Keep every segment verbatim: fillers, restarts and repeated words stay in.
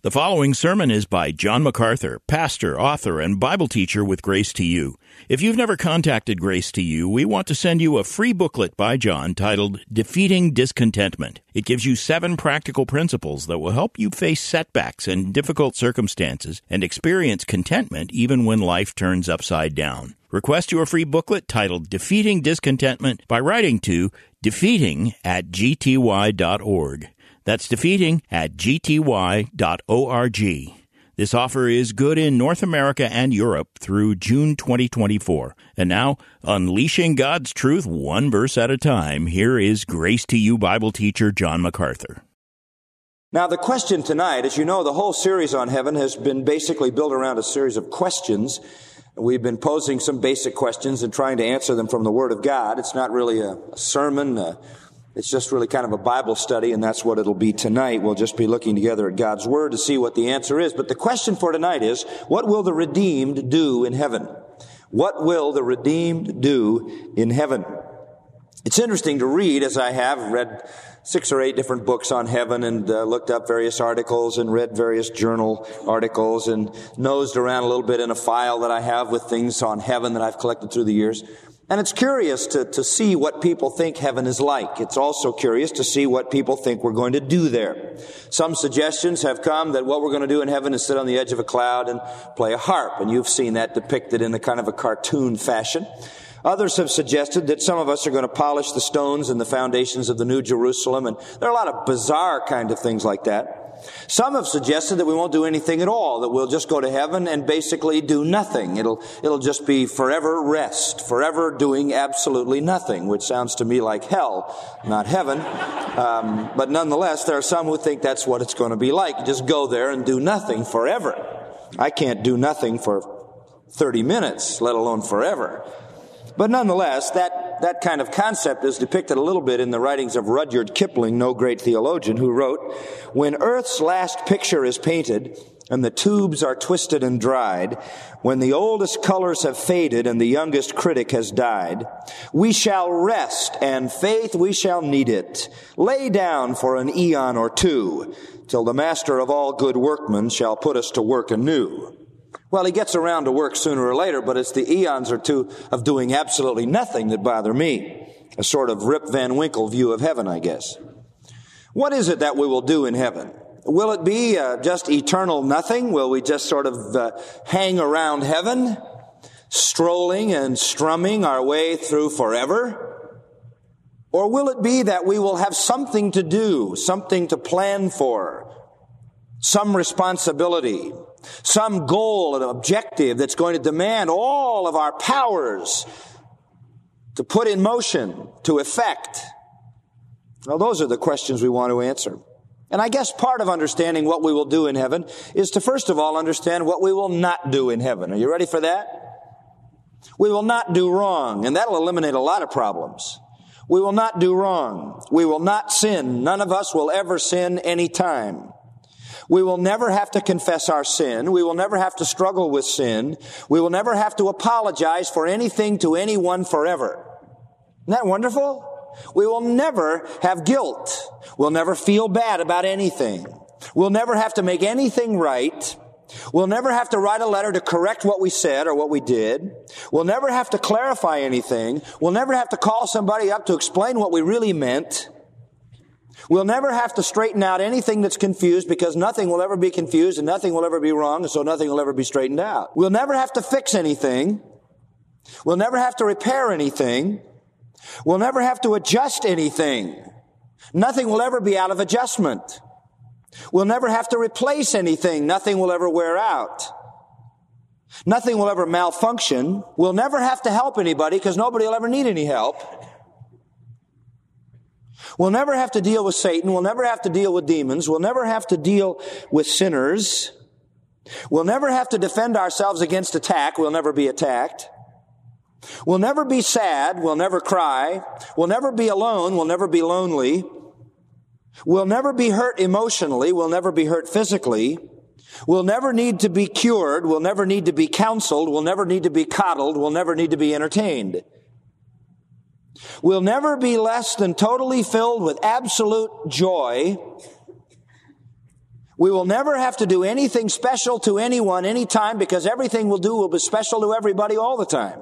The following sermon is by John MacArthur, pastor, author, and Bible teacher with Grace to You. If you've never contacted Grace to You, we want to send you a free booklet by John titled Defeating Discontentment. It gives you seven practical principles that will help you face setbacks and difficult circumstances and experience contentment even when life turns upside down. Request your free booklet titled Defeating Discontentment by writing to defeating at g t y dot org. That's defeating at g t y dot org. This offer is good in North America and Europe through June twenty twenty-four. And now, unleashing God's truth one verse at a time, here is Grace to You Bible teacher John MacArthur. Now, the question tonight, as you know, the whole series on heaven has been basically built around a series of questions. We've been posing some basic questions and trying to answer them from the Word of God. It's not really a, a sermon. Uh, It's just really kind of a Bible study, and that's what it'll be tonight. We'll just be looking together at God's Word to see what the answer is. But the question for tonight is, what will the redeemed do in heaven? What will the redeemed do in heaven? It's interesting to read, as I have read six or eight different books on heaven and uh, looked up various articles and read various journal articles and nosed around a little bit in a file that I have with things on heaven that I've collected through the years. And it's curious to, to see what people think heaven is like. It's also curious to see what people think we're going to do there. Some suggestions have come that what we're going to do in heaven is sit on the edge of a cloud and play a harp. And you've seen that depicted in a kind of a cartoon fashion. Others have suggested that some of us are going to polish the stones and the foundations of the New Jerusalem. And there are a lot of bizarre kind of things like that. Some have suggested that we won't do anything at all, that we'll just go to heaven and basically do nothing. It'll, it'll just be forever rest, forever doing absolutely nothing, which sounds to me like hell, not heaven. Um, but nonetheless, there are some who think that's what it's going to be like. You just go there and do nothing forever. I can't do nothing for thirty minutes, let alone forever. But nonetheless, that, that kind of concept is depicted a little bit in the writings of Rudyard Kipling, no great theologian, who wrote, "When Earth's last picture is painted and the tubes are twisted and dried, when the oldest colors have faded and the youngest critic has died, we shall rest, and faith we shall need it. Lay down for an eon or two, till the master of all good workmen shall put us to work anew." Well, he gets around to work sooner or later, but it's the eons or two of doing absolutely nothing that bother me. A sort of Rip Van Winkle view of heaven, I guess. What is it that we will do in heaven? Will it be uh, just eternal nothing? Will we just sort of uh, hang around heaven, strolling and strumming our way through forever? Or will it be that we will have something to do, something to plan for, some responsibility, some goal and objective that's going to demand all of our powers to put in motion, to effect? Well, those are the questions we want to answer. And I guess part of understanding what we will do in heaven is to first of all understand what we will not do in heaven. Are you ready for that? We will not do wrong, and that'll eliminate a lot of problems. We will not do wrong. We will not sin. None of us will ever sin any time. We will never have to confess our sin. We will never have to struggle with sin. We will never have to apologize for anything to anyone forever. Isn't that wonderful? We will never have guilt. We'll never feel bad about anything. We'll never have to make anything right. We'll never have to write a letter to correct what we said or what we did. We'll never have to clarify anything. We'll never have to call somebody up to explain what we really meant. We'll never have to straighten out anything that's confused, because nothing will ever be confused and nothing will ever be wrong, and so nothing will ever be straightened out. We'll never have to fix anything. We'll never have to repair anything. We'll never have to adjust anything. Nothing will ever be out of adjustment. We'll never have to replace anything. Nothing will ever wear out. Nothing will ever malfunction. We'll never have to help anybody, because nobody will ever need any help. We'll never have to deal with Satan. We'll never have to deal with demons. We'll never have to deal with sinners. We'll never have to defend ourselves against attack. We'll never be attacked. We'll never be sad. We'll never cry. We'll never be alone. We'll never be lonely. We'll never be hurt emotionally. We'll never be hurt physically. We'll never need to be cured. We'll never need to be counseled. We'll never need to be coddled. We'll never need to be entertained. We'll never be less than totally filled with absolute joy. We will never have to do anything special to anyone anytime, because everything we'll do will be special to everybody all the time.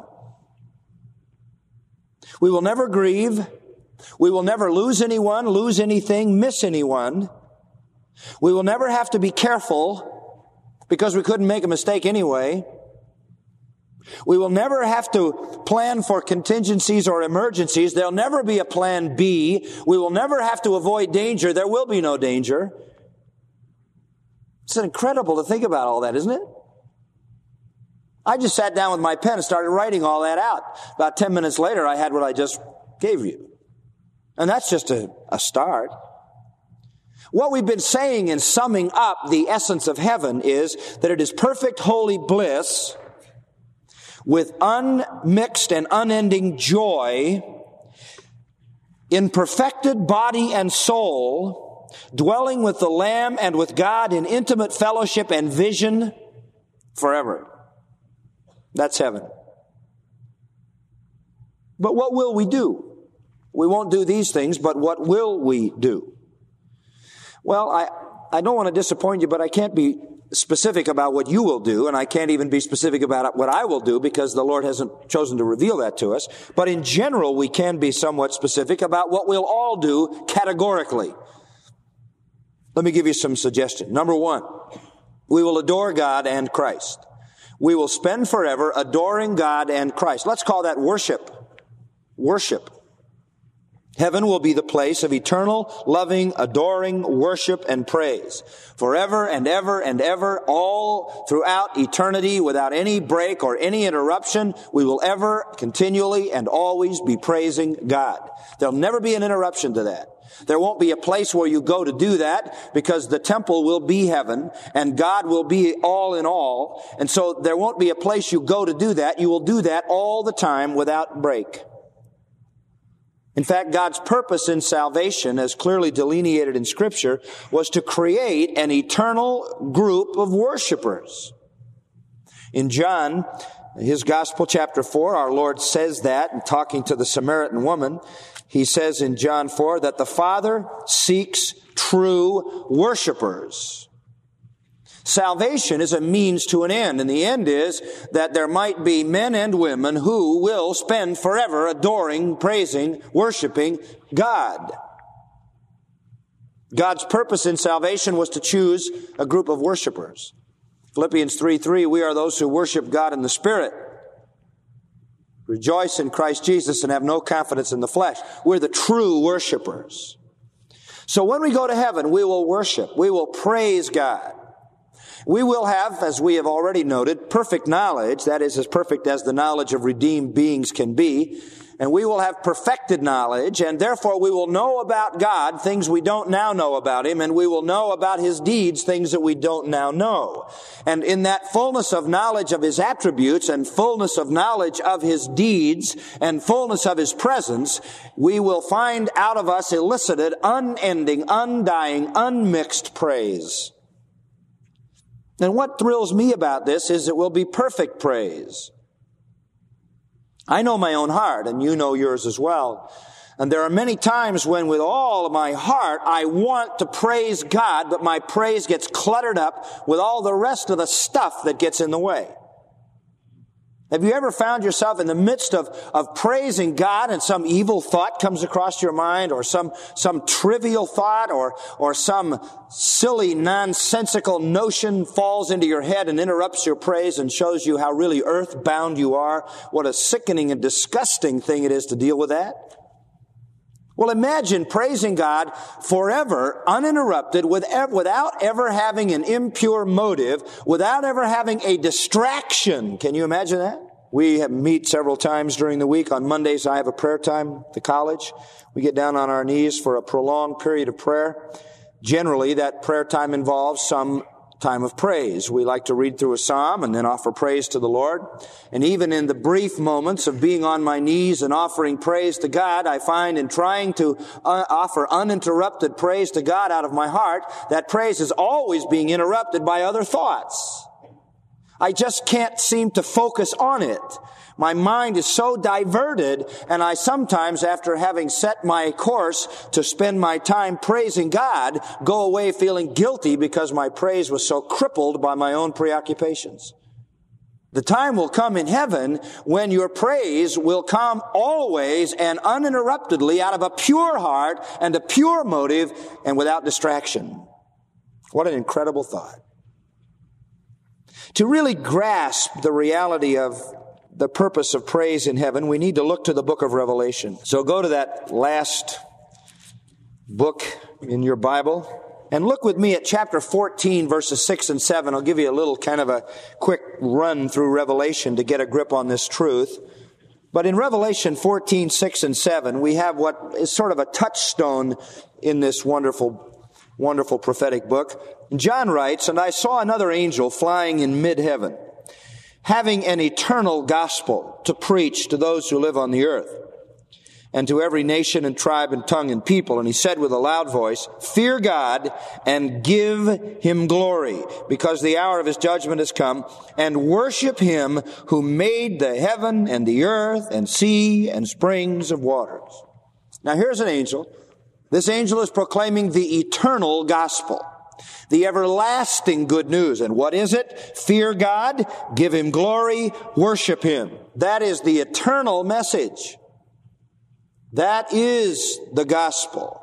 We will never grieve. We will never lose anyone, lose anything, miss anyone. We will never have to be careful because we couldn't make a mistake anyway. We will never have to plan for contingencies or emergencies. There'll never be a plan B. We will never have to avoid danger. There will be no danger. It's incredible to think about all that, isn't it? I just sat down with my pen and started writing all that out. About ten minutes later, I had what I just gave you. And that's just a, a start. What we've been saying in summing up the essence of heaven is that it is perfect holy bliss with unmixed and unending joy in perfected body and soul, dwelling with the Lamb and with God in intimate fellowship and vision forever. That's heaven. But what will we do? We won't do these things, but what will we do? Well, I, I don't want to disappoint you, but I can't be specific about what you will do, and I can't even be specific about what I will do because the Lord hasn't chosen to reveal that to us. But in general, we can be somewhat specific about what we'll all do categorically. Let me give you some suggestions. Number one, we will adore God and Christ. We will spend forever adoring God and Christ. Let's call that worship. Worship. Heaven will be the place of eternal, loving, adoring worship and praise. Forever and ever and ever, all throughout eternity, without any break or any interruption, we will ever, continually, and always be praising God. There'll never be an interruption to that. There won't be a place where you go to do that because the temple will be heaven and God will be all in all. And so there won't be a place you go to do that. You will do that all the time without break. In fact, God's purpose in salvation, as clearly delineated in Scripture, was to create an eternal group of worshipers. In John, his Gospel, chapter four, our Lord says that, in talking to the Samaritan woman, he says in John four that the Father seeks true worshipers. Salvation is a means to an end, and the end is that there might be men and women who will spend forever adoring, praising, worshiping God. God's purpose in salvation was to choose a group of worshipers. Philippians three three, we are those who worship God in the Spirit, rejoice in Christ Jesus, and have no confidence in the flesh. We're the true worshipers. So when we go to heaven, we will worship. We will praise God. We will have, as we have already noted, perfect knowledge. That is, as perfect as the knowledge of redeemed beings can be. And we will have perfected knowledge, and therefore we will know about God things we don't now know about Him, and we will know about His deeds things that we don't now know. And in that fullness of knowledge of His attributes and fullness of knowledge of His deeds and fullness of His presence, we will find out of us elicited, unending, undying, unmixed praise. And what thrills me about this is it will be perfect praise. I know my own heart, and you know yours as well. And there are many times when with all of my heart I want to praise God, but my praise gets cluttered up with all the rest of the stuff that gets in the way. Have you ever found yourself in the midst of, of praising God and some evil thought comes across your mind, or some, some trivial thought, or, or some silly, nonsensical notion falls into your head and interrupts your praise and shows you how really earthbound you are? What a sickening and disgusting thing it is to deal with that. Well, imagine praising God forever, uninterrupted, with, without ever having an impure motive, without ever having a distraction. Can you imagine that? We have meet several times during the week. On Mondays, I have a prayer time at the college. We get down on our knees for a prolonged period of prayer. Generally, that prayer time involves some time of praise. We like to read through a psalm and then offer praise to the Lord. And even in the brief moments of being on my knees and offering praise to God, I find in trying to uh, offer uninterrupted praise to God out of my heart, that praise is always being interrupted by other thoughts. I just can't seem to focus on it. My mind is so diverted, and I sometimes, after having set my course to spend my time praising God, go away feeling guilty because my praise was so crippled by my own preoccupations. The time will come in heaven when your praise will come always and uninterruptedly out of a pure heart and a pure motive and without distraction. What an incredible thought. To really grasp the reality of the purpose of praise in heaven, we need to look to the book of Revelation. So go to that last book in your Bible and look with me at chapter fourteen, verses six and seven. I'll give you a little kind of a quick run through Revelation to get a grip on this truth. But in Revelation fourteen, six and seven, we have what is sort of a touchstone in this wonderful, wonderful prophetic book. John writes, "And I saw another angel flying in mid-heaven, having an eternal gospel to preach to those who live on the earth, and to every nation and tribe and tongue and people. And he said with a loud voice, Fear God and give him glory, because the hour of his judgment has come, and worship him who made the heaven and the earth and sea and springs of waters." Now here's an angel. This angel is proclaiming the eternal gospel, the everlasting good news. And what is it? Fear God, give him glory, worship him. That is the eternal message. That is the gospel.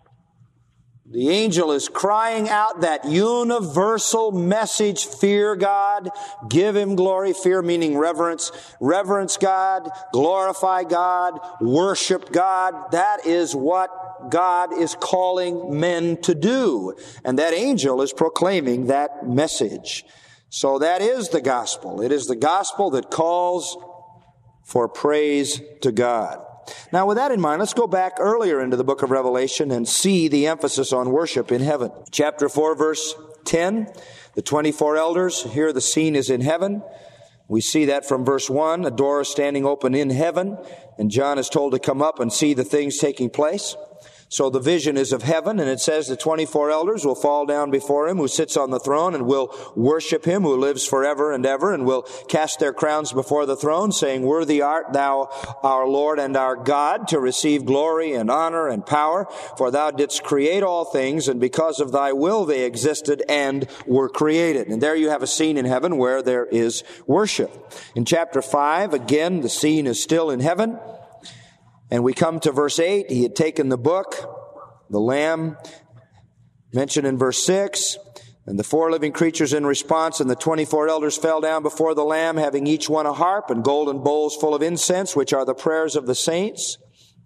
The angel is crying out that universal message, fear God, give him glory. Fear meaning reverence. Reverence God, glorify God, worship God. That is what God is calling men to do. And that angel is proclaiming that message. So that is the gospel. It is the gospel that calls for praise to God. Now, with that in mind, let's go back earlier into the book of Revelation and see the emphasis on worship in heaven. Chapter four, verse ten, the twenty-four elders, here the scene is in heaven. We see that from verse one, a door is standing open in heaven, and John is told to come up and see the things taking place. So the vision is of heaven, and it says the twenty-four elders will fall down before him who sits on the throne and will worship him who lives forever and ever, and will cast their crowns before the throne, saying, Worthy art thou, our Lord and our God, to receive glory and honor and power, for thou didst create all things, and because of thy will they existed and were created. And there you have a scene in heaven where there is worship. In chapter five, again, the scene is still in heaven. And we come to verse eight. He had taken the book, the Lamb, mentioned in verse six, and the four living creatures in response, and the twenty-four elders fell down before the Lamb, having each one a harp and golden bowls full of incense, which are the prayers of the saints.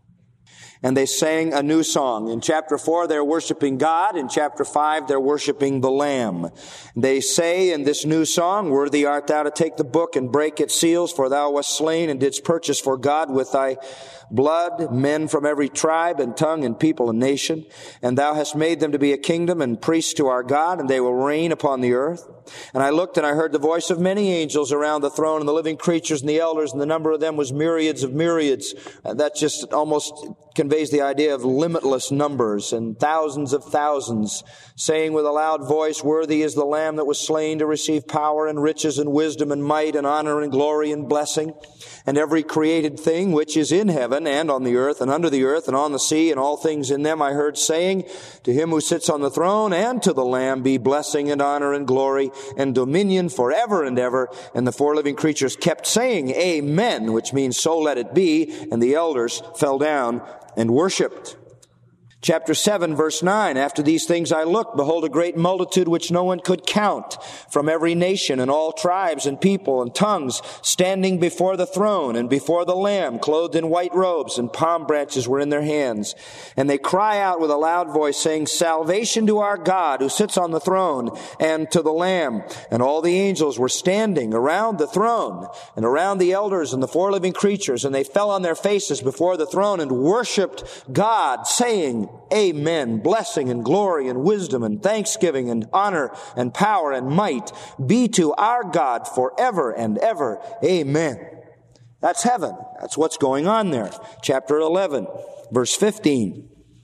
And they sang a new song. In chapter four, they're worshiping God. In chapter five, they're worshiping the Lamb. They say in this new song, Worthy art thou to take the book and break its seals, for thou wast slain and didst purchase for God with thy blood men from every tribe and tongue and people and nation. And thou hast made them to be a kingdom and priests to our God, and they will reign upon the earth. And I looked and I heard the voice of many angels around the throne, and the living creatures and the elders, and the number of them was myriads of myriads. And that just almost conveys the idea of limitless numbers and thousands of thousands, saying with a loud voice, Worthy is the Lamb that was slain to receive power and riches and wisdom and might and honor and glory and blessing. And every created thing which is in heaven and on the earth and under the earth and on the sea and all things in them I heard saying, To him who sits on the throne and to the Lamb be blessing and honor and glory and dominion forever and ever. And the four living creatures kept saying, Amen, which means so let it be. And the elders fell down and worshipped. Chapter seven, verse nine, After these things I looked, behold, a great multitude which no one could count, from every nation and all tribes and people and tongues, standing before the throne and before the Lamb, clothed in white robes, and palm branches were in their hands. And they cry out with a loud voice, saying, Salvation to our God who sits on the throne and to the Lamb. And all the angels were standing around the throne and around the elders and the four living creatures, and they fell on their faces before the throne and worshipped God, saying, Amen. Blessing and glory and wisdom and thanksgiving and honor and power and might be to our God forever and ever. Amen. That's heaven. That's what's going on there. Chapter eleven, verse fifteen.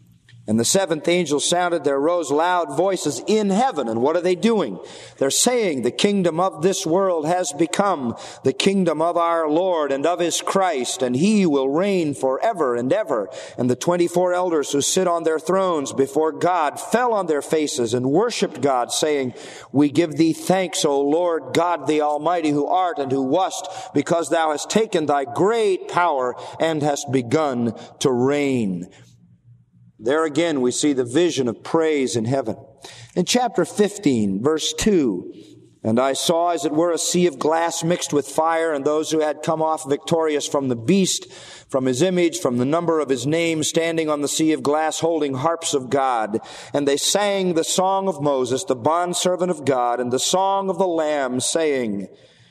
And the seventh angel sounded, there rose loud voices in heaven. And what are they doing? They're saying, the kingdom of this world has become the kingdom of our Lord and of His Christ, and He will reign forever and ever. And the twenty-four elders who sit on their thrones before God fell on their faces and worshipped God, saying, we give Thee thanks, O Lord God the Almighty, who art and who wast, because Thou hast taken Thy great power and hast begun to reign. There again we see the vision of praise in heaven. In chapter fifteen, verse two, and I saw as it were a sea of glass mixed with fire, and those who had come off victorious from the beast, from his image, from the number of his name, standing on the sea of glass, holding harps of God. And they sang the song of Moses, the bondservant of God, and the song of the Lamb, saying,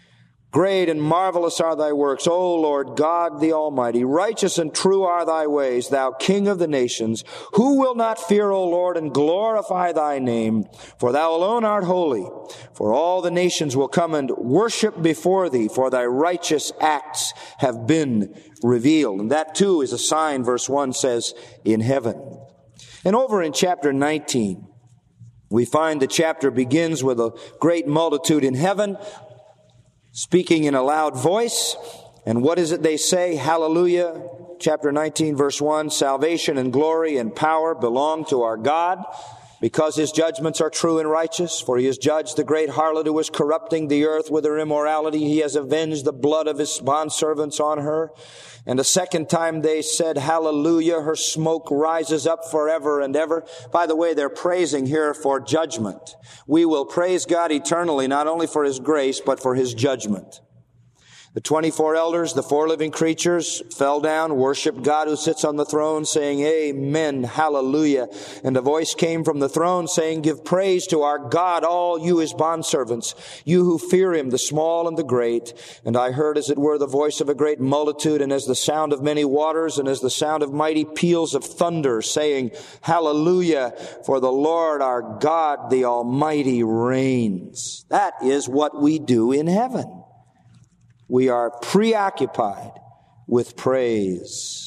great and marvelous are Thy works, O Lord God the Almighty. Righteous and true are Thy ways, Thou King of the nations. Who will not fear, O Lord, and glorify Thy name? For Thou alone art holy. For all the nations will come and worship before Thee, for Thy righteous acts have been revealed. And that too is a sign, verse one says, in heaven. And over in chapter nineteen, we find the chapter begins with a great multitude in heaven, speaking in a loud voice. And what is it they say? Hallelujah. Chapter nineteen, verse one, salvation and glory and power belong to our God, because His judgments are true and righteous. For He has judged the great harlot who was corrupting the earth with her immorality. He has avenged the blood of His bondservants on her. And a second time they said, hallelujah, her smoke rises up forever and ever. By the way, they're praising here for judgment. We will praise God eternally, not only for His grace, but for His judgment. The twenty-four elders, the four living creatures, fell down, worshiped God who sits on the throne, saying, amen, hallelujah. And a voice came from the throne saying, give praise to our God, all you His bondservants, you who fear Him, the small and the great. And I heard as it were the voice of a great multitude, and as the sound of many waters, and as the sound of mighty peals of thunder, saying, hallelujah, for the Lord our God, the Almighty, reigns. That is what we do in heaven. We are preoccupied with praise.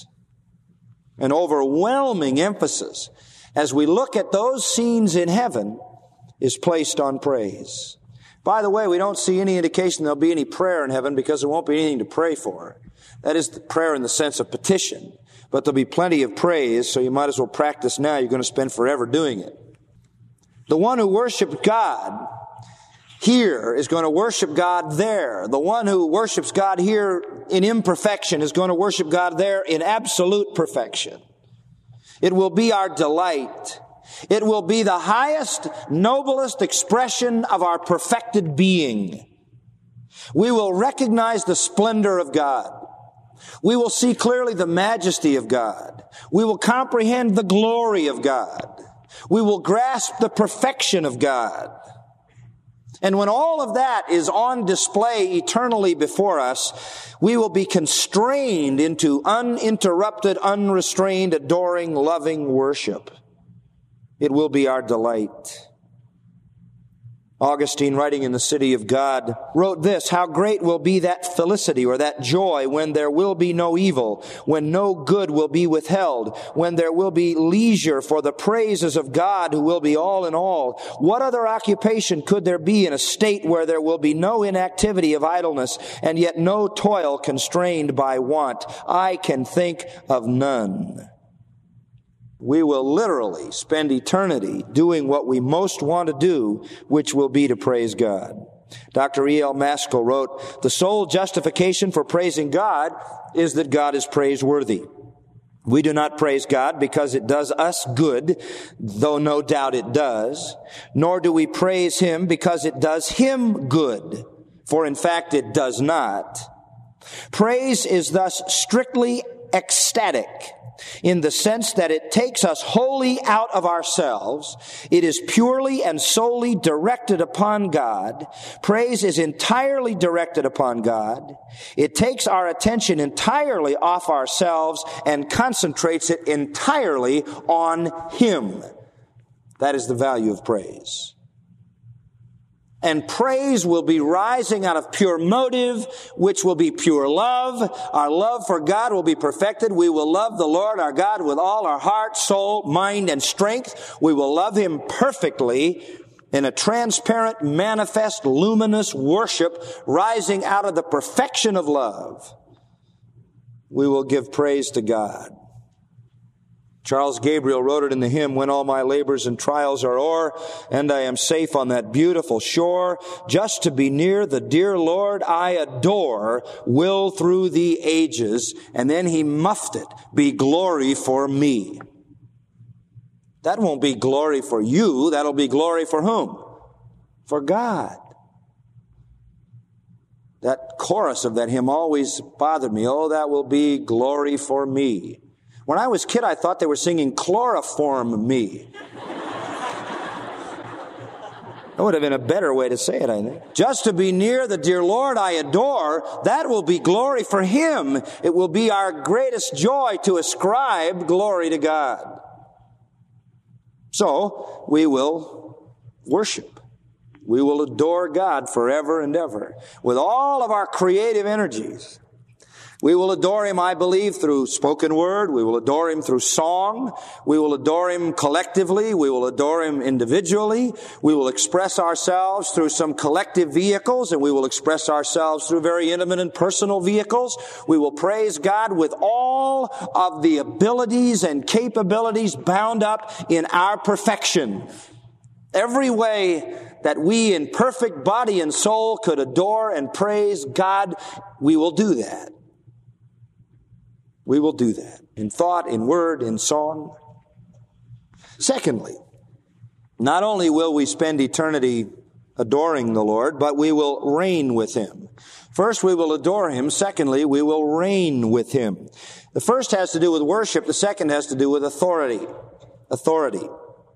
An overwhelming emphasis as we look at those scenes in heaven is placed on praise. By the way, we don't see any indication there'll be any prayer in heaven, because there won't be anything to pray for. That is the prayer in the sense of petition. But there'll be plenty of praise, so you might as well practice now. You're going to spend forever doing it. The one who worships God here is going to worship God there. The one who worships God here in imperfection is going to worship God there in absolute perfection. It will be our delight. It will be the highest, noblest expression of our perfected being. We will recognize the splendor of God. We will see clearly the majesty of God. We will comprehend the glory of God. We will grasp the perfection of God. And when all of that is on display eternally before us, we will be constrained into uninterrupted, unrestrained, adoring, loving worship. It will be our delight. Augustine, writing in The City of God, wrote this, how great will be that felicity or that joy when there will be no evil, when no good will be withheld, when there will be leisure for the praises of God who will be all in all. What other occupation could there be in a state where there will be no inactivity of idleness and yet no toil constrained by want? I can think of none. We will literally spend eternity doing what we most want to do, which will be to praise God. Doctor E L Maskell wrote, the sole justification for praising God is that God is praiseworthy. We do not praise God because it does us good, though no doubt it does, nor do we praise Him because it does Him good, for in fact it does not. Praise is thus strictly ecstatic, in the sense that it takes us wholly out of ourselves. It is purely and solely directed upon God. Praise is entirely directed upon God. It takes our attention entirely off ourselves and concentrates it entirely on Him. That is the value of praise. And praise will be rising out of pure motive, which will be pure love. Our love for God will be perfected. We will love the Lord our God with all our heart, soul, mind, and strength. We will love Him perfectly in a transparent, manifest, luminous worship rising out of the perfection of love. We will give praise to God. Charles Gabriel wrote it in the hymn, "When all my labors and trials are o'er, and I am safe on that beautiful shore, just to be near the dear Lord I adore, will through the ages," and then he muffed it, "be glory for me." That won't be glory for you, that'll be glory for whom? For God. That chorus of that hymn always bothered me. Oh, that will be glory for me. When I was a kid, I thought they were singing chloroform me. That would have been a better way to say it, I think. Just to be near the dear Lord I adore, that will be glory for Him. It will be our greatest joy to ascribe glory to God. So, we will worship. We will adore God forever and ever with all of our creative energies. We will adore Him, I believe, through spoken word. We will adore Him through song. We will adore Him collectively. We will adore Him individually. We will express ourselves through some collective vehicles, and we will express ourselves through very intimate and personal vehicles. We will praise God with all of the abilities and capabilities bound up in our perfection. Every way that we in perfect body and soul could adore and praise God, we will do that. We will do that in thought, in word, in song. Secondly, not only will we spend eternity adoring the Lord, but we will reign with Him. First, we will adore Him. Secondly, we will reign with Him. The first has to do with worship. The second has to do with authority. Authority.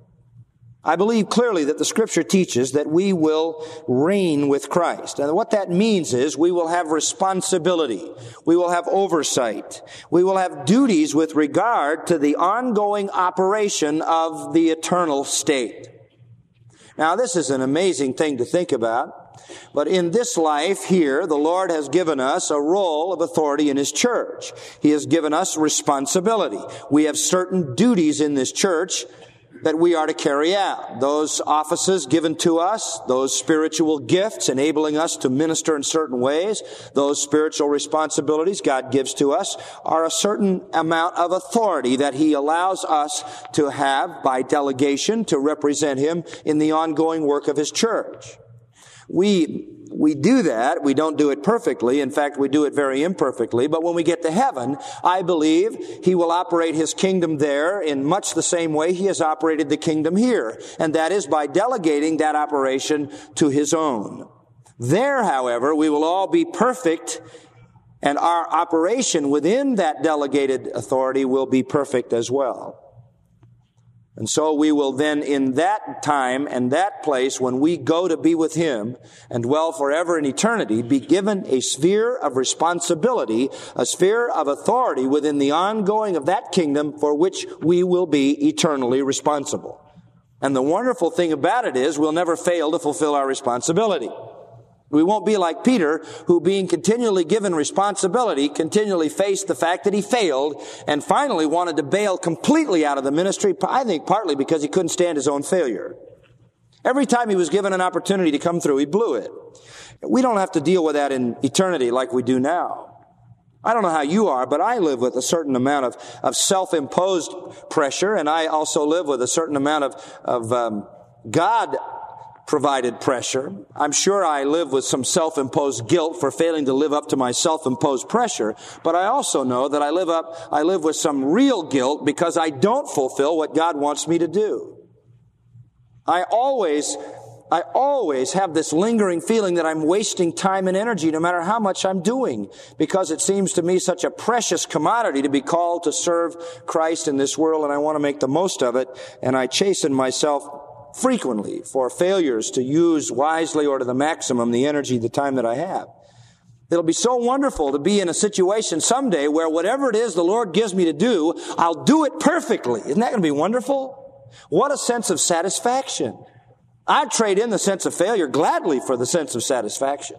I believe clearly that the Scripture teaches that we will reign with Christ. And what that means is we will have responsibility. We will have oversight. We will have duties with regard to the ongoing operation of the eternal state. Now, this is an amazing thing to think about. But in this life here, the Lord has given us a role of authority in His church. He has given us responsibility. We have certain duties in this church that we are to carry out. Those offices given to us, those spiritual gifts enabling us to minister in certain ways, those spiritual responsibilities God gives to us are a certain amount of authority that He allows us to have by delegation to represent Him in the ongoing work of His church. We We do that. We don't do it perfectly. In fact, we do it very imperfectly. But when we get to heaven, I believe He will operate His kingdom there in much the same way He has operated the kingdom here. And that is by delegating that operation to His own. There, however, we will all be perfect, and our operation within that delegated authority will be perfect as well. And so we will then, in that time and that place, when we go to be with Him and dwell forever in eternity, be given a sphere of responsibility, a sphere of authority within the ongoing of that kingdom for which we will be eternally responsible. And the wonderful thing about it is we'll never fail to fulfill our responsibility. We won't be like Peter, who being continually given responsibility, continually faced the fact that he failed and finally wanted to bail completely out of the ministry, I think partly because he couldn't stand his own failure. Every time he was given an opportunity to come through, he blew it. We don't have to deal with that in eternity like we do now. I don't know how you are, but I live with a certain amount of, of self-imposed pressure, and I also live with a certain amount of, of um, God provided pressure. I'm sure I live with some self-imposed guilt for failing to live up to my self-imposed pressure, but I also know that I live up, I live with some real guilt because I don't fulfill what God wants me to do. I always, I always have this lingering feeling that I'm wasting time and energy no matter how much I'm doing, because it seems to me such a precious commodity to be called to serve Christ in this world, and I want to make the most of it, and I chasten myself frequently for failures to use wisely or to the maximum the energy, the time that I have. It'll be so wonderful to be in a situation someday where whatever it is the Lord gives me to do, I'll do it perfectly. Isn't that going to be wonderful? What a sense of satisfaction. I'd trade in the sense of failure gladly for the sense of satisfaction.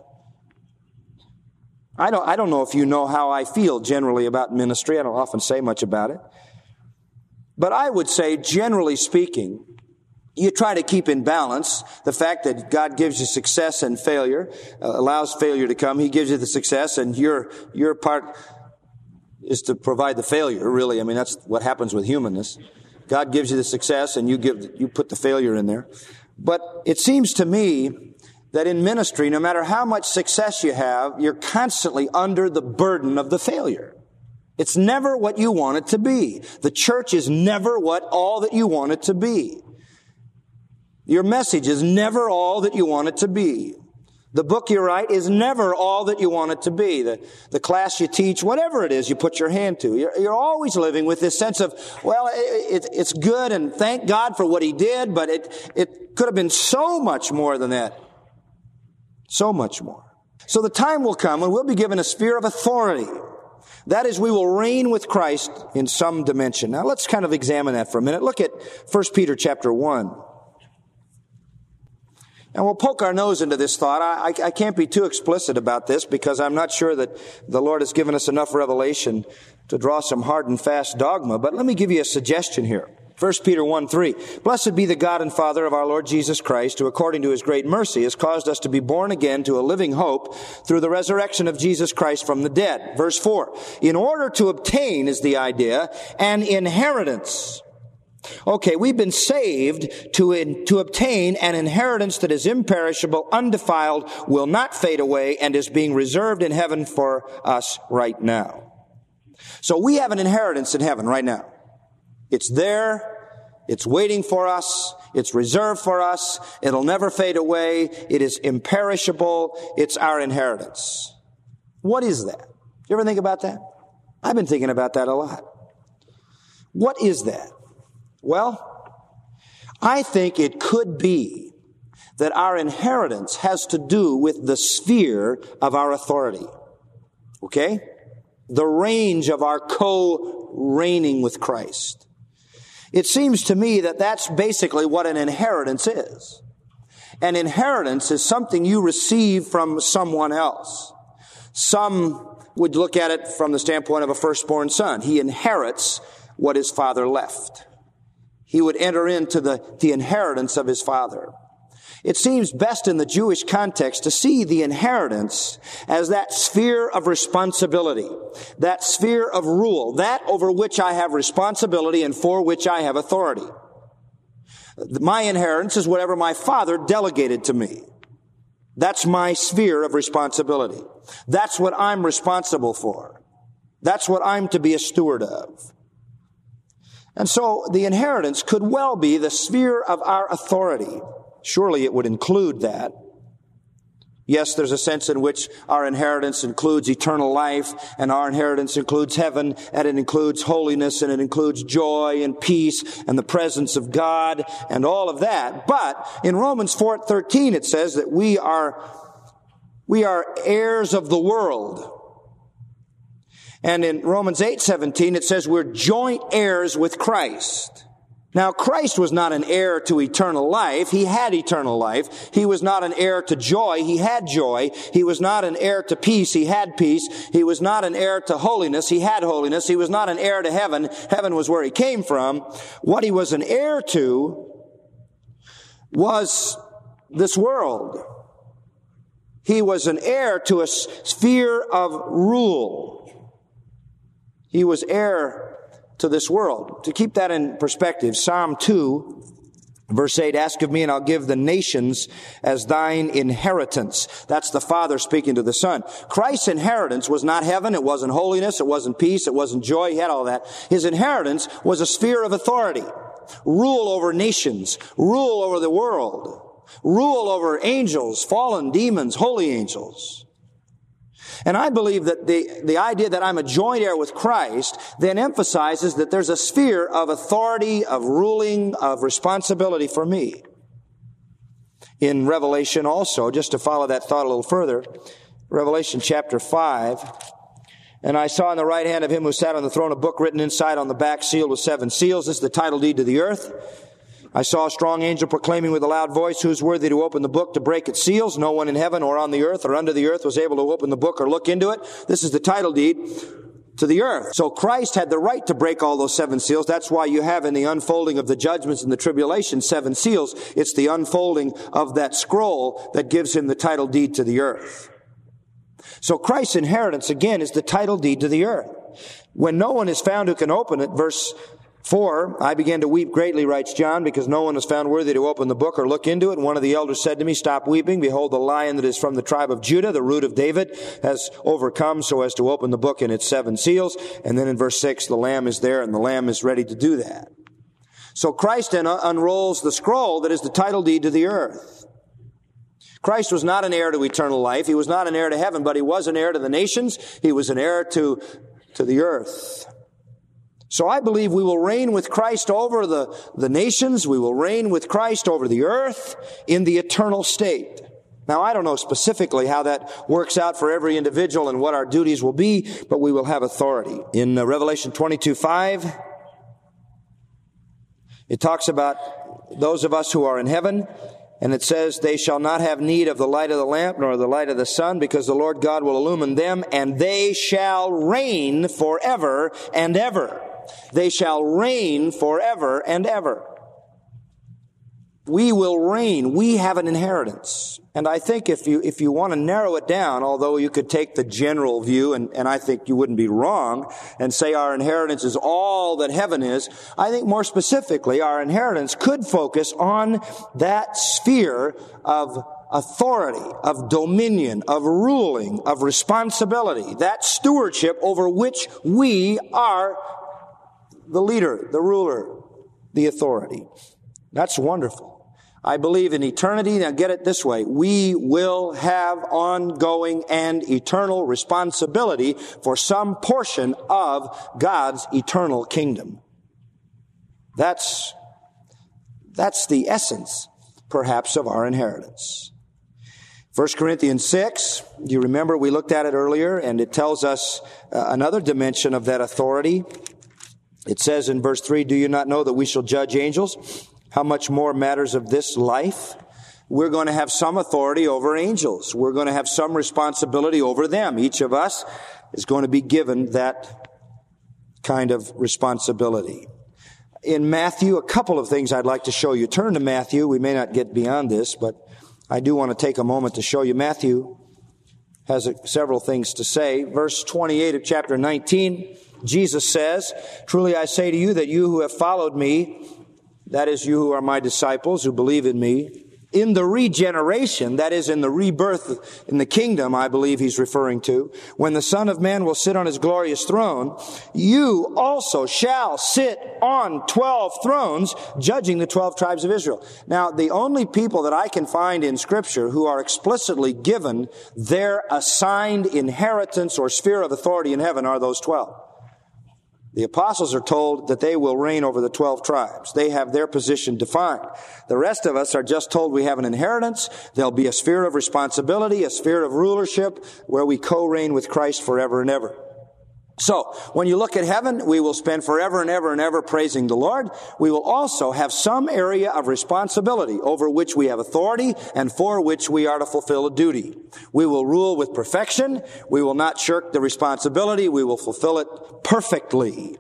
I don't, I don't know if you know how I feel generally about ministry. I don't often say much about it. But I would say, generally speaking, you try to keep in balance the fact that God gives you success and failure, uh, allows failure to come. He gives you the success, and your your part is to provide the failure, really. I mean, that's what happens with humanness. God gives you the success, and you give you put the failure in there. But it seems to me that in ministry, no matter how much success you have, you're constantly under the burden of the failure. It's never what you want it to be. The church is never what all that you want it to be. Your message is never all that you want it to be. The book you write is never all that you want it to be. The, the class you teach, whatever it is you put your hand to. You're, you're always living with this sense of, well, it, it, it's good and thank God for what He did, but it, it could have been so much more than that. So much more. So the time will come when we'll be given a sphere of authority. That is, we will reign with Christ in some dimension. Now let's kind of examine that for a minute. Look at First Peter chapter one. And we'll poke our nose into this thought. I, I, I can't be too explicit about this because I'm not sure that the Lord has given us enough revelation to draw some hard and fast dogma. But let me give you a suggestion here. First Peter one three. Blessed be the God and Father of our Lord Jesus Christ, who according to His great mercy has caused us to be born again to a living hope through the resurrection of Jesus Christ from the dead. Verse four. In order to obtain, is the idea, an inheritance. Okay, we've been saved to in, to obtain an inheritance that is imperishable, undefiled, will not fade away, and is being reserved in heaven for us right now. So we have an inheritance in heaven right now. It's there. It's waiting for us. It's reserved for us. It'll never fade away. It is imperishable. It's our inheritance. What is that? You ever think about that? I've been thinking about that a lot. What is that? Well, I think it could be that our inheritance has to do with the sphere of our authority. Okay? The range of our co-reigning with Christ. It seems to me that that's basically what an inheritance is. An inheritance is something you receive from someone else. Some would look at it from the standpoint of a firstborn son. He inherits what his father left. He would enter into the, the inheritance of his father. It seems best in the Jewish context to see the inheritance as that sphere of responsibility, that sphere of rule, that over which I have responsibility and for which I have authority. My inheritance is whatever my father delegated to me. That's my sphere of responsibility. That's what I'm responsible for. That's what I'm to be a steward of. And so the inheritance could well be the sphere of our authority. Surely it would include that. Yes, there's a sense in which our inheritance includes eternal life, and our inheritance includes heaven, and it includes holiness, and it includes joy and peace and the presence of God and all of that. But in Romans four thirteen it says that we are, we are heirs of the world. And in Romans eight seventeen, it says we're joint heirs with Christ. Now, Christ was not an heir to eternal life. He had eternal life. He was not an heir to joy. He had joy. He was not an heir to peace. He had peace. He was not an heir to holiness. He had holiness. He was not an heir to heaven. Heaven was where he came from. What he was an heir to was this world. He was an heir to a sphere of rule. He was heir to this world. To keep that in perspective, Psalm two, verse eight, ask of me and I'll give the nations as thine inheritance. That's the Father speaking to the Son. Christ's inheritance was not heaven. It wasn't holiness. It wasn't peace. It wasn't joy. He had all that. His inheritance was a sphere of authority. Rule over nations. Rule over the world. Rule over angels, fallen demons, holy angels. And I believe that the, the idea that I'm a joint heir with Christ then emphasizes that there's a sphere of authority, of ruling, of responsibility for me. In Revelation also, just to follow that thought a little further, Revelation chapter five, and I saw in the right hand of him who sat on the throne a book written inside on the back, sealed with seven seals. This is the title deed to the earth. I saw a strong angel proclaiming with a loud voice, "Who is worthy to open the book, to break its seals?" No one in heaven or on the earth or under the earth was able to open the book or look into it. This is the title deed to the earth. So Christ had the right to break all those seven seals. That's why you have in the unfolding of the judgments and the tribulation seven seals. It's the unfolding of that scroll that gives him the title deed to the earth. So Christ's inheritance, again, is the title deed to the earth. When no one is found who can open it, verse four, "I began to weep greatly," writes John, "because no one was found worthy to open the book or look into it. And one of the elders said to me, 'Stop weeping. Behold, the Lion that is from the tribe of Judah, the root of David, has overcome so as to open the book and its seven seals.'" And then in verse six, the Lamb is there, and the Lamb is ready to do that. So Christ then unrolls the scroll that is the title deed to the earth. Christ was not an heir to eternal life. He was not an heir to heaven, but he was an heir to the nations. He was an heir to, to the earth. So I believe we will reign with Christ over the, the nations. We will reign with Christ over the earth in the eternal state. Now, I don't know specifically how that works out for every individual and what our duties will be, but we will have authority. In uh, Revelation twenty-two five, it talks about those of us who are in heaven, and it says, "They shall not have need of the light of the lamp nor the light of the sun, because the Lord God will illumine them, and they shall reign forever and ever." They shall reign forever and ever. We will reign. We have an inheritance. And I think if you, if you want to narrow it down, although you could take the general view, and, and I think you wouldn't be wrong, and say our inheritance is all that heaven is, I think more specifically our inheritance could focus on that sphere of authority, of dominion, of ruling, of responsibility, that stewardship over which we are the leader, the ruler, the authority. That's wonderful. I believe in eternity. Now get it this way. We will have ongoing and eternal responsibility for some portion of God's eternal kingdom. That's, that's the essence, perhaps, of our inheritance. First Corinthians six, you remember we looked at it earlier, and it tells us uh, another dimension of that authority. It says in verse three, "Do you not know that we shall judge angels? How much more matters of this life?" We're going to have some authority over angels. We're going to have some responsibility over them. Each of us is going to be given that kind of responsibility. In Matthew, a couple of things I'd like to show you. Turn to Matthew. We may not get beyond this, but I do want to take a moment to show you. Matthew has a, several things to say. Verse twenty-eight of chapter nineteen, Jesus says, "Truly I say to you that you who have followed me," that is, you who are my disciples, who believe in me, "in the regeneration," that is, in the rebirth in the kingdom, I believe he's referring to, "when the Son of Man will sit on his glorious throne, you also shall sit on twelve thrones, judging the twelve tribes of Israel." Now, the only people that I can find in Scripture who are explicitly given their assigned inheritance or sphere of authority in heaven are those twelve. The apostles are told that they will reign over the twelve tribes. They have their position defined. The rest of us are just told we have an inheritance. There'll be a sphere of responsibility, a sphere of rulership, where we co-reign with Christ forever and ever. So, when you look at heaven, we will spend forever and ever and ever praising the Lord. We will also have some area of responsibility over which we have authority and for which we are to fulfill a duty. We will rule with perfection. We will not shirk the responsibility. We will fulfill it perfectly.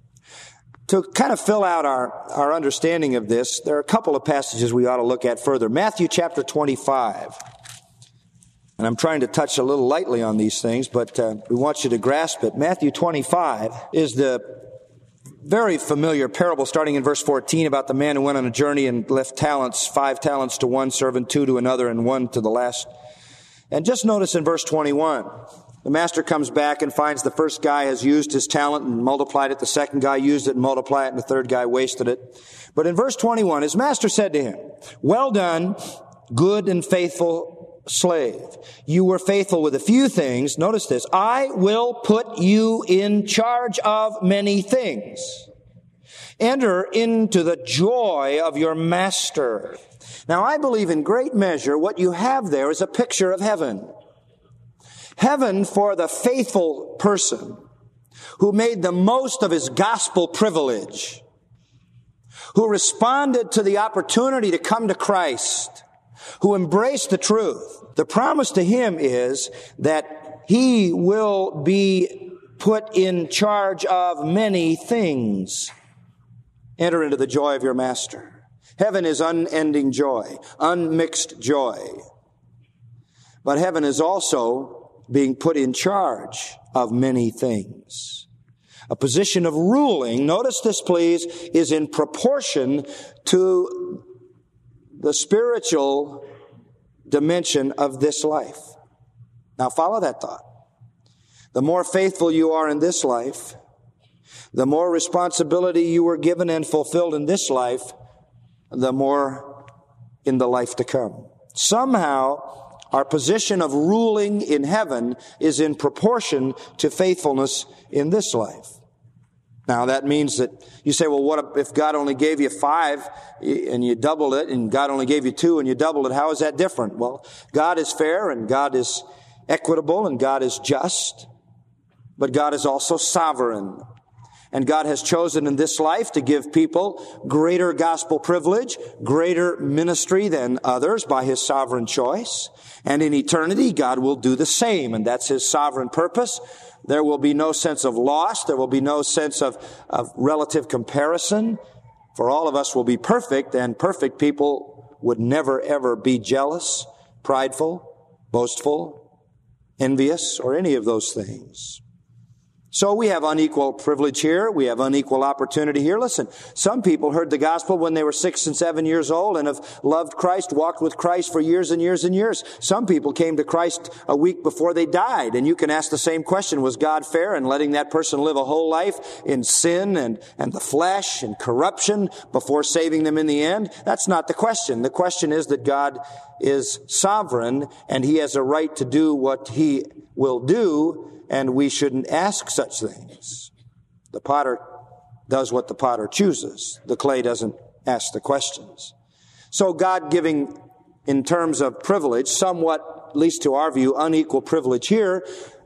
To kind of fill out our, our understanding of this, there are a couple of passages we ought to look at further. Matthew chapter twenty-five. And I'm trying to touch a little lightly on these things, but uh, we want you to grasp it. Matthew twenty-five is the very familiar parable starting in verse fourteen about the man who went on a journey and left talents, five talents to one servant, two to another, and one to the last. And just notice in verse twenty-one, the master comes back and finds the first guy has used his talent and multiplied it. The second guy used it and multiplied it, and the third guy wasted it. But in verse twenty-one, his master said to him, "Well done, good and faithful slave. You were faithful with a few things. Notice this. I will put you in charge of many things. Enter into the joy of your master." Now, I believe in great measure what you have there is a picture of heaven. Heaven for the faithful person who made the most of his gospel privilege, who responded to the opportunity to come to Christ, who embraced the truth, the promise to him is that he will be put in charge of many things. Enter into the joy of your master. Heaven is unending joy, unmixed joy. But heaven is also being put in charge of many things. A position of ruling, notice this please, is in proportion to the spiritual dimension of this life. Now follow that thought. The more faithful you are in this life, the more responsibility you were given and fulfilled in this life, the more in the life to come. Somehow, our position of ruling in heaven is in proportion to faithfulness in this life. Now that means that you say, well, what if God only gave you five and you doubled it, and God only gave you two and you doubled it? How is that different? Well, God is fair and God is equitable and God is just, but God is also sovereign. And God has chosen in this life to give people greater gospel privilege, greater ministry than others by His sovereign choice. And in eternity, God will do the same, and that's His sovereign purpose. There will be no sense of loss. There will be no sense of, of relative comparison. For all of us will be perfect, and perfect people would never, ever be jealous, prideful, boastful, envious, or any of those things. So we have unequal privilege here. We have unequal opportunity here. Listen, some people heard the gospel when they were six and seven years old and have loved Christ, walked with Christ for years and years and years. Some people came to Christ a week before they died. And you can ask the same question. Was God fair in letting that person live a whole life in sin and, and the flesh and corruption before saving them in the end? That's not the question. The question is that God is sovereign and He has a right to do what He will do. And we shouldn't ask such things. The potter does what the potter chooses. The clay doesn't ask the questions. So God giving, in terms of privilege, somewhat, at least to our view, unequal privilege here,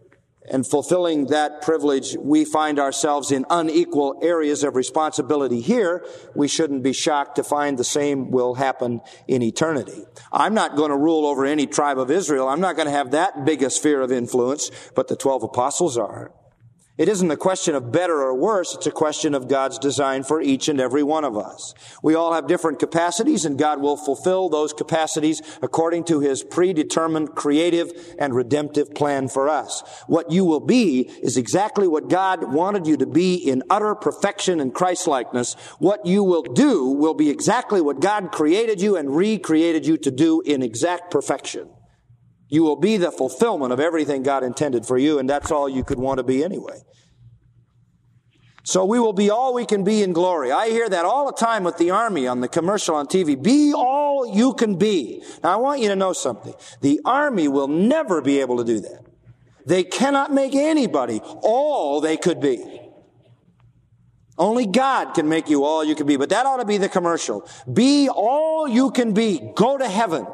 and fulfilling that privilege, we find ourselves in unequal areas of responsibility here. We shouldn't be shocked to find the same will happen in eternity. I'm not going to rule over any tribe of Israel. I'm not going to have that big a sphere of influence, but the twelve apostles are. It isn't a question of better or worse. It's a question of God's design for each and every one of us. We all have different capacities, and God will fulfill those capacities according to His predetermined creative and redemptive plan for us. What you will be is exactly what God wanted you to be in utter perfection and Christ-likeness. What you will do will be exactly what God created you and recreated you to do in exact perfection. You will be the fulfillment of everything God intended for you, and that's all you could want to be anyway. So we will be all we can be in glory. I hear that all the time with the Army on the commercial on T V. Be all you can be. Now I want you to know something. The Army will never be able to do that. They cannot make anybody all they could be. Only God can make you all you can be. But that ought to be the commercial. Be all you can be. Go to heaven.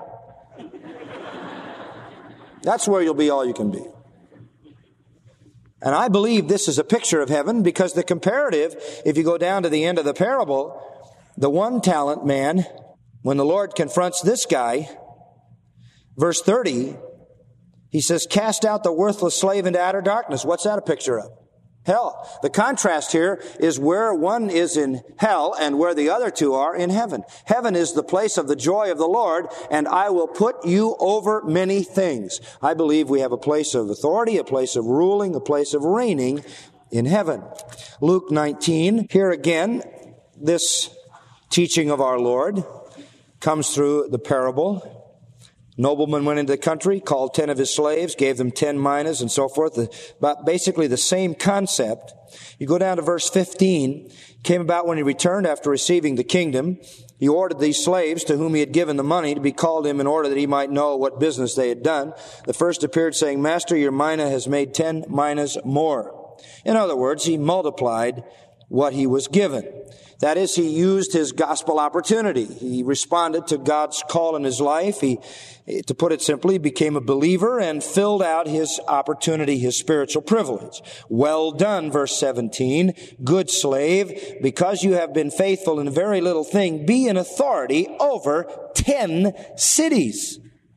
That's where you'll be all you can be. And I believe this is a picture of heaven because the comparative, if you go down to the end of the parable, the one talent man, when the Lord confronts this guy, verse thirty, He says, cast out the worthless slave into outer darkness. What's that a picture of? Hell. The contrast here is where one is in hell and where the other two are in heaven. Heaven is the place of the joy of the Lord, and I will put you over many things. I believe we have a place of authority, a place of ruling, a place of reigning in heaven. Luke nineteen, here again, this teaching of our Lord comes through the parable. Nobleman went into the country, called ten of his slaves, gave them ten minas and so forth. But basically the same concept. You go down to verse fifteen. Came about when he returned after receiving the kingdom. He ordered these slaves to whom he had given the money to be called him in order that he might know what business they had done. The first appeared saying, Master, your mina has made ten minas more. In other words, he multiplied what he was given. That is, he used his gospel opportunity. He responded to God's call in his life. He, to put it simply, became a believer and filled out his opportunity, his spiritual privilege. Well done, verse seventeen, good slave, because you have been faithful in a very little thing, be in authority over ten cities.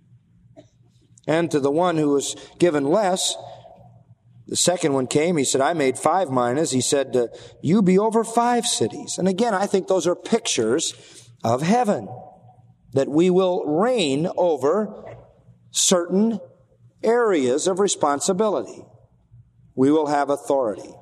And to the one who was given less, the second one came, he said, I made five minas. He said, uh, you be over five cities. And again, I think those are pictures of heaven, that we will reign over certain areas of responsibility. We will have authority.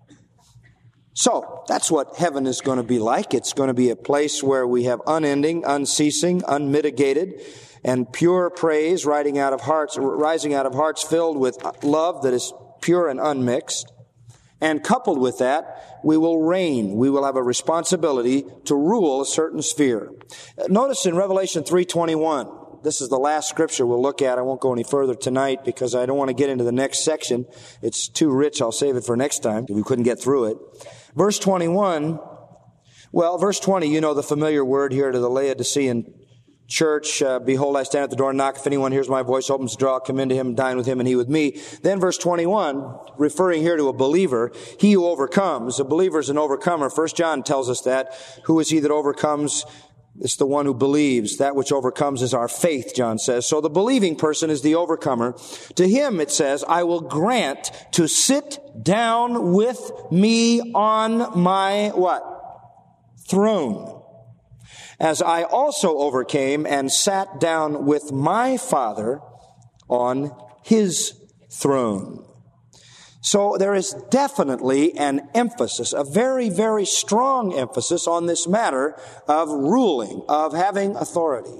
So, that's what heaven is going to be like. It's going to be a place where we have unending, unceasing, unmitigated, and pure praise rising out of hearts, rising out of hearts filled with love that is pure and unmixed. And coupled with that, we will reign. We will have a responsibility to rule a certain sphere. Notice in Revelation three twenty-one, this is the last scripture we'll look at. I won't go any further tonight because I don't want to get into the next section. It's too rich. I'll save it for next time. We couldn't get through it. Verse twenty-one, well, verse twenty, you know the familiar word here to the Laodicean church, uh, behold, I stand at the door and knock. If anyone hears my voice, opens the door, I'll come into him, dine with him, and he with me. Then verse twenty-one, referring here to a believer, he who overcomes. A believer is an overcomer. First John tells us that. Who is he that overcomes? It's the one who believes. That which overcomes is our faith, John says. So the believing person is the overcomer. To him, it says, I will grant to sit down with me on my what? Throne. As I also overcame and sat down with my Father on his throne. So there is definitely an emphasis, a very, very strong emphasis on this matter of ruling, of having authority.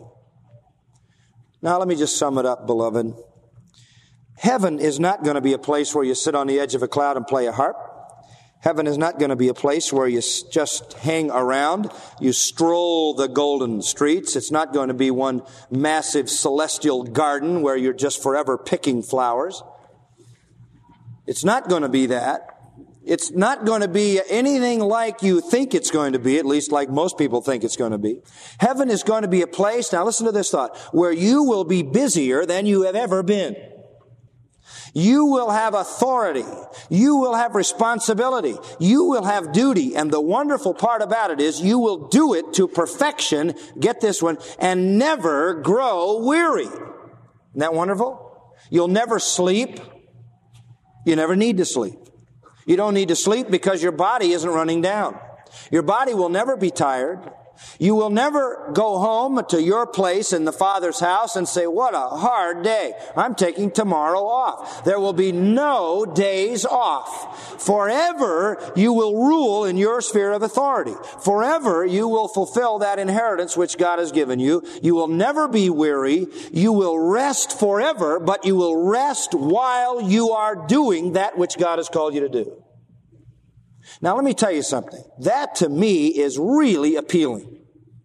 Now let me just sum it up, beloved. Heaven is not going to be a place where you sit on the edge of a cloud and play a harp. Heaven is not going to be a place where you just hang around, you stroll the golden streets. It's not going to be one massive celestial garden where you're just forever picking flowers. It's not going to be that. It's not going to be anything like you think it's going to be, at least like most people think it's going to be. Heaven is going to be a place, now listen to this thought, where you will be busier than you have ever been. You will have authority. You will have responsibility. You will have duty. And the wonderful part about it is you will do it to perfection, get this one, and never grow weary. Isn't that wonderful? You'll never sleep. You never need to sleep. You don't need to sleep because your body isn't running down. Your body will never be tired. You will never go home to your place in the Father's house and say, what a hard day. I'm taking tomorrow off. There will be no days off. Forever you will rule in your sphere of authority. Forever you will fulfill that inheritance which God has given you. You will never be weary. You will rest forever, but you will rest while you are doing that which God has called you to do. Now, let me tell you something. That, to me, is really appealing.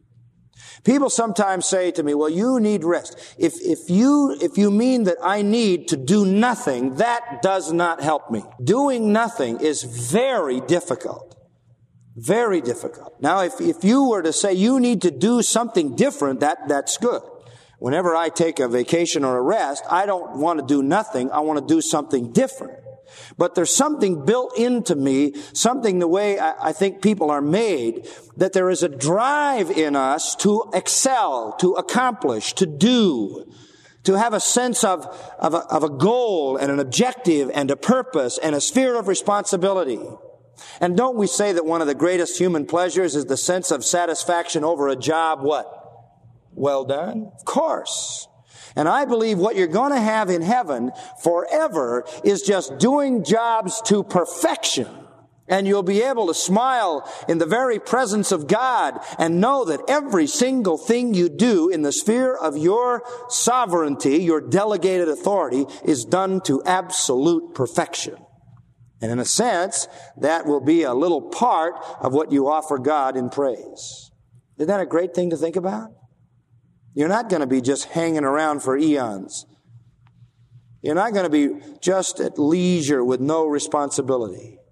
People sometimes say to me, well, you need rest. If, if you, if you mean that I need to do nothing, that does not help me. Doing nothing is very difficult. Very difficult. Now, if, if you were to say you need to do something different, that, that's good. Whenever I take a vacation or a rest, I don't want to do nothing. I want to do something different. But there's something built into me, something the way I, I think people are made, that there is a drive in us to excel, to accomplish, to do, to have a sense of, of, a, of a goal and an objective and a purpose and a sphere of responsibility. And don't we say that one of the greatest human pleasures is the sense of satisfaction over a job, what? Well done? Of course. And I believe what you're going to have in heaven forever is just doing jobs to perfection. And you'll be able to smile in the very presence of God and know that every single thing you do in the sphere of your sovereignty, your delegated authority, is done to absolute perfection. And in a sense, that will be a little part of what you offer God in praise. Isn't that a great thing to think about? You're not going to be just hanging around for eons. You're not going to be just at leisure with no responsibility.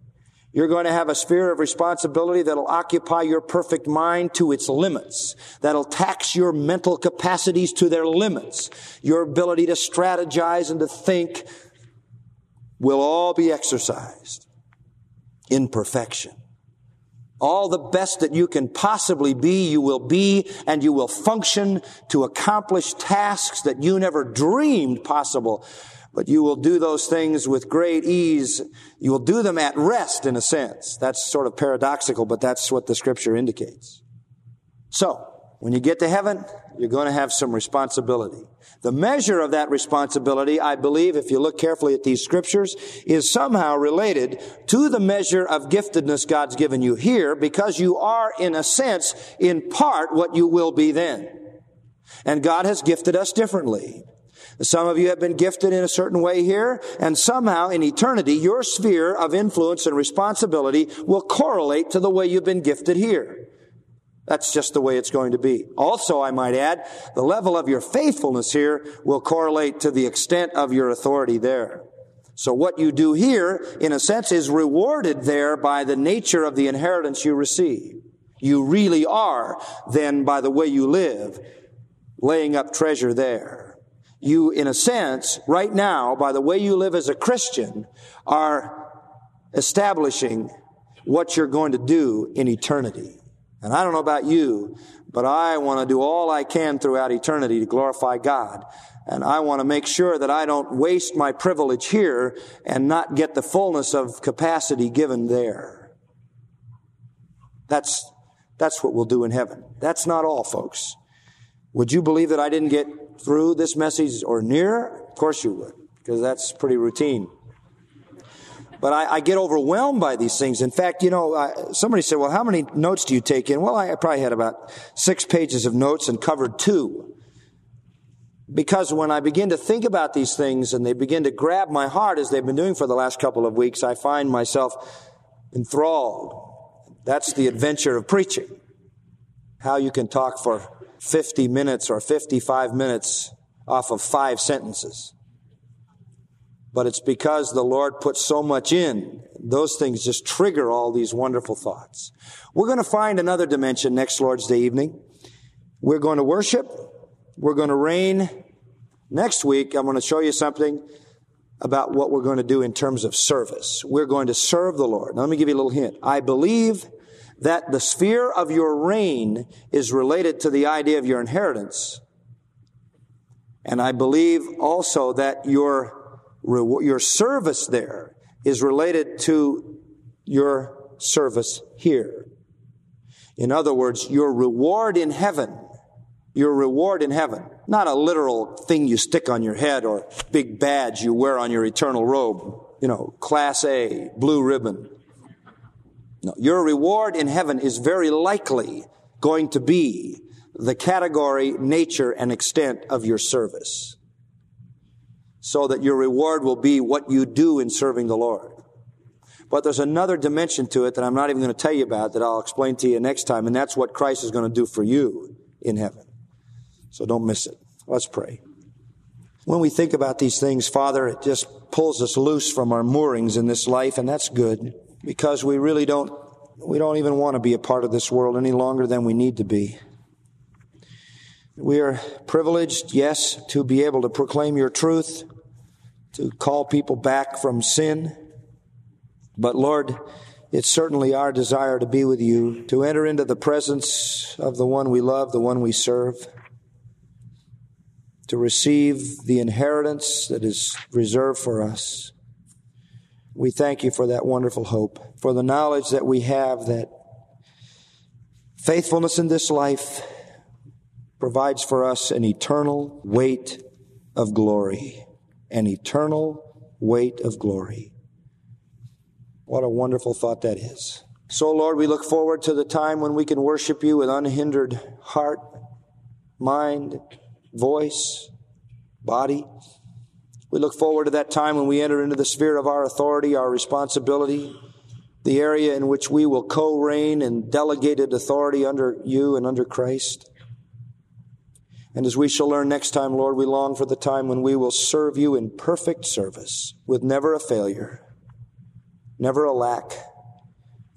You're going to have a sphere of responsibility that'll occupy your perfect mind to its limits. That'll tax your mental capacities to their limits. Your ability to strategize and to think will all be exercised in perfection. All the best that you can possibly be, you will be, and you will function to accomplish tasks that you never dreamed possible. But you will do those things with great ease. You will do them at rest, in a sense. That's sort of paradoxical, but that's what the Scripture indicates. So, when you get to heaven, you're going to have some responsibility. The measure of that responsibility, I believe, if you look carefully at these Scriptures, is somehow related to the measure of giftedness God's given you here, because you are, in a sense, in part, what you will be then. And God has gifted us differently. Some of you have been gifted in a certain way here, and somehow in eternity, your sphere of influence and responsibility will correlate to the way you've been gifted here. That's just the way it's going to be. Also, I might add, the level of your faithfulness here will correlate to the extent of your authority there. So what you do here, in a sense, is rewarded there by the nature of the inheritance you receive. You really are, then, by the way you live, laying up treasure there. You, in a sense, right now, by the way you live as a Christian, are establishing what you're going to do in eternity. And I don't know about you, but I want to do all I can throughout eternity to glorify God. And I want to make sure that I don't waste my privilege here and not get the fullness of capacity given there. That's, that's what we'll do in heaven. That's not all, folks. Would you believe that I didn't get through this message or near? Of course you would, because that's pretty routine. But I, I get overwhelmed by these things. In fact, you know, I, somebody said, well, how many notes do you take in? Well, I, I probably had about six pages of notes and covered two. Because when I begin to think about these things and they begin to grab my heart, as they've been doing for the last couple of weeks, I find myself enthralled. That's the adventure of preaching. How you can talk for fifty minutes or fifty-five minutes off of five sentences. But it's because the Lord put so much in. Those things just trigger all these wonderful thoughts. We're going to find another dimension next Lord's Day evening. We're going to worship. We're going to reign. Next week, I'm going to show you something about what we're going to do in terms of service. We're going to serve the Lord. Now, let me give you a little hint. I believe that the sphere of your reign is related to the idea of your inheritance. And I believe also that your, your service there is related to your service here. In other words, your reward in heaven, your reward in heaven, not a literal thing you stick on your head or big badge you wear on your eternal robe, you know, class A, blue ribbon. No, your reward in heaven is very likely going to be the category, nature, and extent of your service. So that your reward will be what you do in serving the Lord. But there's another dimension to it that I'm not even going to tell you about, that I'll explain to you next time, and that's what Christ is going to do for you in heaven. So don't miss it. Let's pray. When we think about these things, Father, it just pulls us loose from our moorings in this life, and that's good. Because we really don't, we don't even want to be a part of this world any longer than we need to be. We are privileged, yes, to be able to proclaim your truth, to call people back from sin. But Lord, it's certainly our desire to be with you, to enter into the presence of the one we love, the one we serve, to receive the inheritance that is reserved for us. We thank you for that wonderful hope, for the knowledge that we have that faithfulness in this life provides for us an eternal weight of glory, an eternal weight of glory. What a wonderful thought that is. So, Lord, we look forward to the time when we can worship you with unhindered heart, mind, voice, body. We look forward to that time when we enter into the sphere of our authority, our responsibility, the area in which we will co-reign in delegated authority under you and under Christ. And as we shall learn next time, Lord, we long for the time when we will serve you in perfect service, with never a failure, never a lack,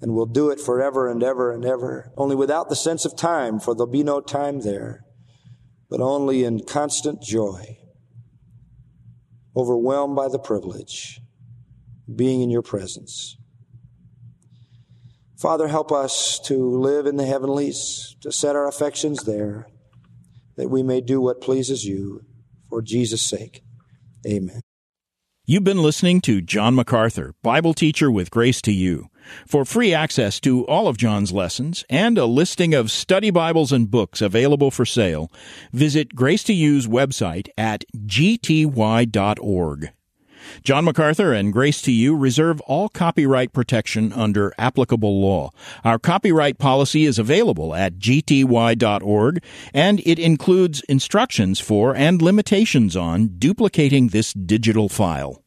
and will do it forever and ever and ever, only without the sense of time, for there'll be no time there, but only in constant joy, overwhelmed by the privilege of being in your presence. Father, help us to live in the heavenlies, to set our affections there, that we may do what pleases you, for Jesus' sake. Amen. You've been listening to John MacArthur, Bible teacher with Grace to You. For free access to all of John's lessons and a listing of study Bibles and books available for sale, visit Grace to You's website at g t y dot org. John MacArthur and Grace to You reserve all copyright protection under applicable law. Our copyright policy is available at g t y dot org, and it includes instructions for and limitations on duplicating this digital file.